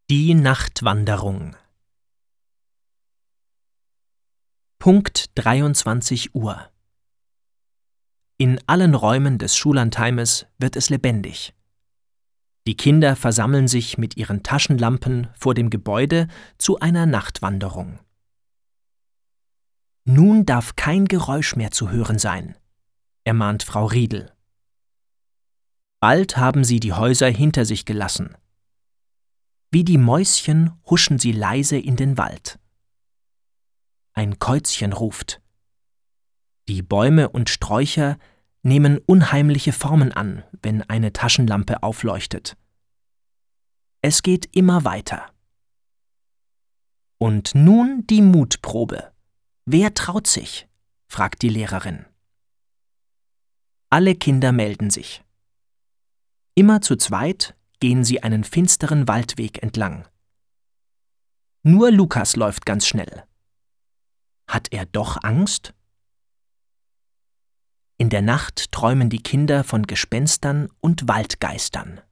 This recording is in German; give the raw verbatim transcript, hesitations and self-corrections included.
Die Nachtwanderung. Punkt dreiundzwanzig Uhr. In allen Räumen des Schullandheimes wird es lebendig. Die Kinder versammeln sich mit ihren Taschenlampen vor dem Gebäude zu einer Nachtwanderung. Nun darf kein Geräusch mehr zu hören sein, ermahnt Frau Riedel. Bald haben sie die Häuser hinter sich gelassen. Wie die Mäuschen huschen sie leise in den Wald. Ein Käuzchen ruft. Die Bäume und Sträucher nehmen unheimliche Formen an, wenn eine Taschenlampe aufleuchtet. Es geht immer weiter. Und nun die Mutprobe. Wer traut sich? Fragt die Lehrerin. Alle Kinder melden sich. Immer zu zweit gehen sie einen finsteren Waldweg entlang. Nur Lukas läuft ganz schnell. Hat er doch Angst? In der Nacht träumen die Kinder von Gespenstern und Waldgeistern.